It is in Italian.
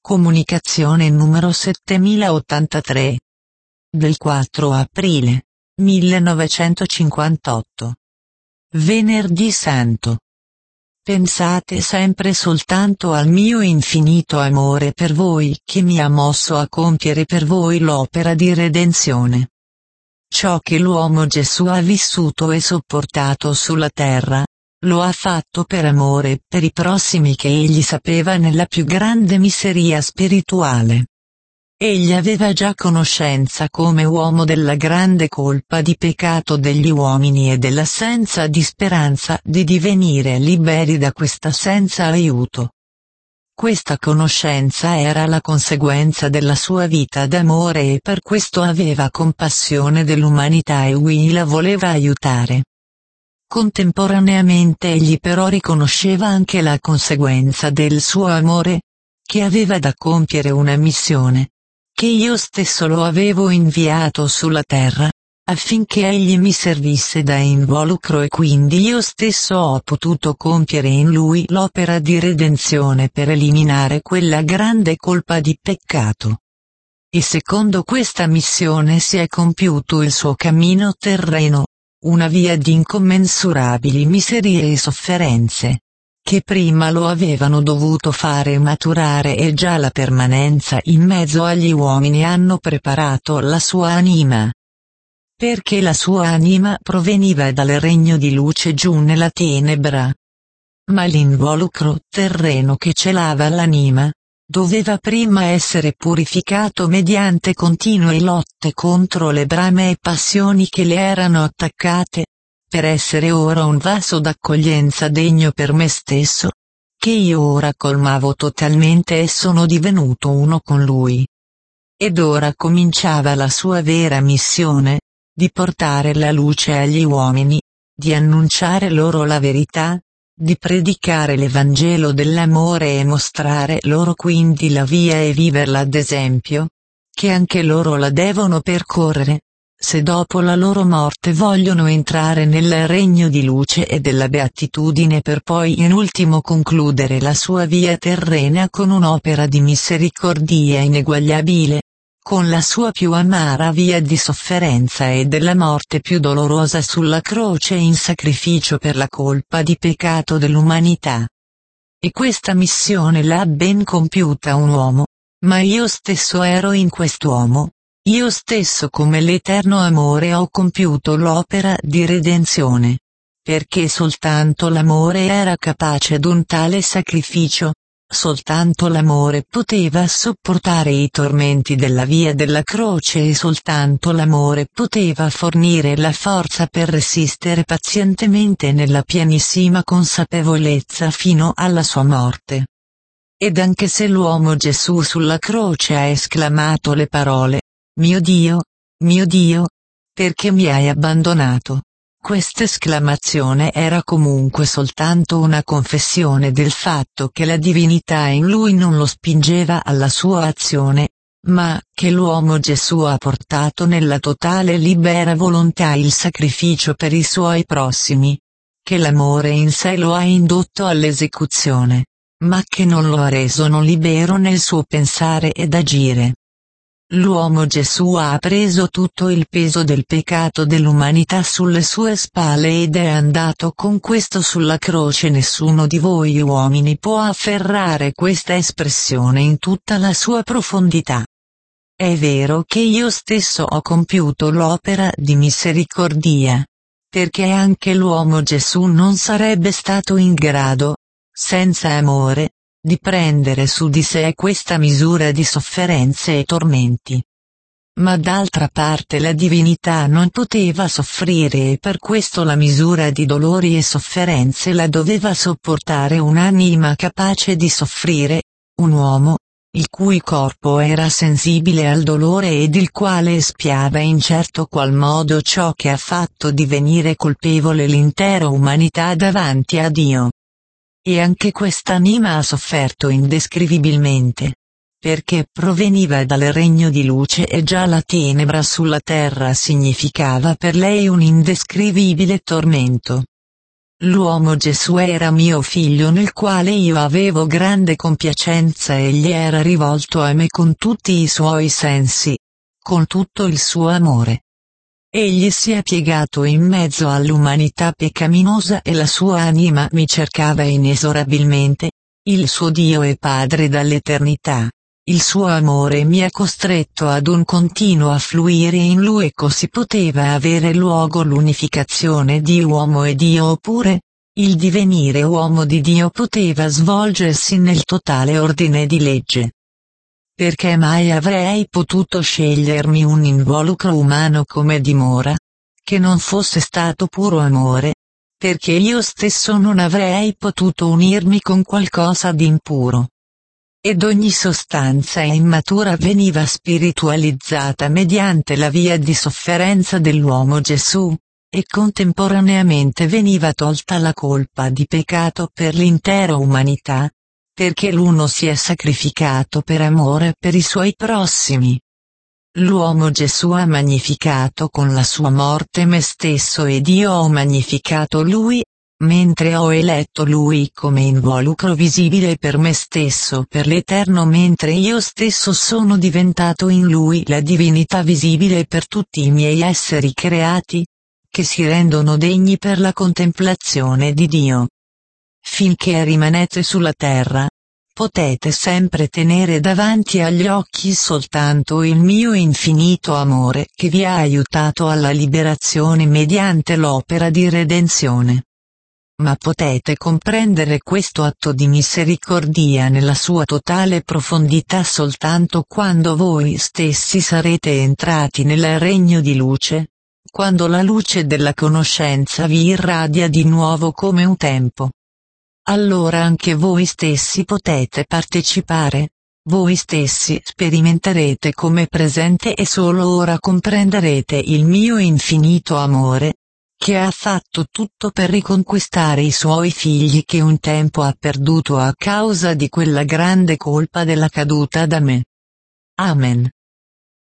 Comunicazione numero 7083. Del 4 aprile 1958. Venerdì Santo. Pensate sempre soltanto al mio infinito amore per voi che mi ha mosso a compiere per voi l'opera di redenzione. Ciò che l'uomo Gesù ha vissuto e sopportato sulla terra, lo ha fatto per amore per i prossimi che egli sapeva nella più grande miseria spirituale. Egli aveva già conoscenza come uomo della grande colpa di peccato degli uomini e dell'assenza di speranza di divenire liberi da questa senza aiuto. Questa conoscenza era la conseguenza della sua vita d'amore e per questo aveva compassione dell'umanità e la voleva aiutare. Contemporaneamente egli però riconosceva anche la conseguenza del suo amore, che aveva da compiere una missione, che io stesso lo avevo inviato sulla terra, affinché egli mi servisse da involucro e quindi io stesso ho potuto compiere in lui l'opera di redenzione per eliminare quella grande colpa di peccato. E secondo questa missione si è compiuto il suo cammino terreno, una via di incommensurabili miserie e sofferenze, che prima lo avevano dovuto fare maturare e già la permanenza in mezzo agli uomini hanno preparato la sua anima. Perché la sua anima proveniva dal regno di luce giù nella tenebra. Ma l'involucro terreno che celava l'anima, doveva prima essere purificato mediante continue lotte contro le brame e passioni che le erano attaccate, per essere ora un vaso d'accoglienza degno per me stesso, che io ora colmavo totalmente e sono divenuto uno con lui. Ed ora cominciava la sua vera missione, di portare la luce agli uomini, di annunciare loro la verità, di predicare l'Evangelo dell'amore e mostrare loro quindi la via e viverla ad esempio, che anche loro la devono percorrere, se dopo la loro morte vogliono entrare nel regno di luce e della beatitudine per poi in ultimo concludere la sua via terrena con un'opera di misericordia ineguagliabile, con la sua più amara via di sofferenza e della morte più dolorosa sulla croce in sacrificio per la colpa di peccato dell'umanità. E questa missione l'ha ben compiuta un uomo, ma io stesso ero in quest'uomo, io stesso come l'eterno amore ho compiuto l'opera di redenzione, perché soltanto l'amore era capace d'un tale sacrificio. Soltanto l'amore poteva sopportare i tormenti della via della croce e soltanto l'amore poteva fornire la forza per resistere pazientemente nella pienissima consapevolezza fino alla sua morte. Ed anche se l'uomo Gesù sulla croce ha esclamato le parole, mio Dio, perché mi hai abbandonato? Questa esclamazione era comunque soltanto una confessione del fatto che la divinità in lui non lo spingeva alla sua azione, ma che l'uomo Gesù ha portato nella totale libera volontà il sacrificio per i suoi prossimi, che l'amore in sé lo ha indotto all'esecuzione, ma che non lo ha reso non libero nel suo pensare ed agire. L'uomo Gesù ha preso tutto il peso del peccato dell'umanità sulle sue spalle ed è andato con questo sulla croce. Nessuno di voi uomini può afferrare questa espressione in tutta la sua profondità. È vero che io stesso ho compiuto l'opera di misericordia, perché anche l'uomo Gesù non sarebbe stato in grado, senza amore, di prendere su di sé questa misura di sofferenze e tormenti. Ma d'altra parte la divinità non poteva soffrire e per questo la misura di dolori e sofferenze la doveva sopportare un'anima capace di soffrire, un uomo, il cui corpo era sensibile al dolore ed il quale espiava in certo qual modo ciò che ha fatto divenire colpevole l'intera umanità davanti a Dio. E anche quest'anima ha sofferto indescrivibilmente, perché proveniva dal regno di luce e già la tenebra sulla terra significava per lei un indescrivibile tormento. L'uomo Gesù era mio figlio nel quale io avevo grande compiacenza, egli era rivolto a me con tutti i suoi sensi, con tutto il suo amore. Egli si è piegato in mezzo all'umanità peccaminosa e la sua anima mi cercava inesorabilmente, il suo Dio e Padre dall'eternità. Il suo amore mi ha costretto ad un continuo affluire in lui e così poteva avere luogo l'unificazione di uomo e Dio, oppure, il divenire uomo di Dio poteva svolgersi nel totale ordine di legge. Perché mai avrei potuto scegliermi un involucro umano come dimora? Che non fosse stato puro amore? Perché io stesso non avrei potuto unirmi con qualcosa di impuro? Ed ogni sostanza immatura veniva spiritualizzata mediante la via di sofferenza dell'uomo Gesù, e contemporaneamente veniva tolta la colpa di peccato per l'intera umanità, perché l'uno si è sacrificato per amore per i suoi prossimi. L'uomo Gesù ha magnificato con la sua morte me stesso ed io ho magnificato lui, mentre ho eletto lui come involucro visibile per me stesso per l'eterno, mentre io stesso sono diventato in lui la divinità visibile per tutti i miei esseri creati, che si rendono degni per la contemplazione di Dio. Finché rimanete sulla terra, potete sempre tenere davanti agli occhi soltanto il mio infinito amore che vi ha aiutato alla liberazione mediante l'opera di redenzione. Ma potete comprendere questo atto di misericordia nella sua totale profondità soltanto quando voi stessi sarete entrati nel regno di luce, quando la luce della conoscenza vi irradia di nuovo come un tempo. Allora anche voi stessi potete partecipare, voi stessi sperimenterete come presente e solo ora comprenderete il mio infinito amore, che ha fatto tutto per riconquistare i suoi figli che un tempo ha perduto a causa di quella grande colpa della caduta da me. Amen.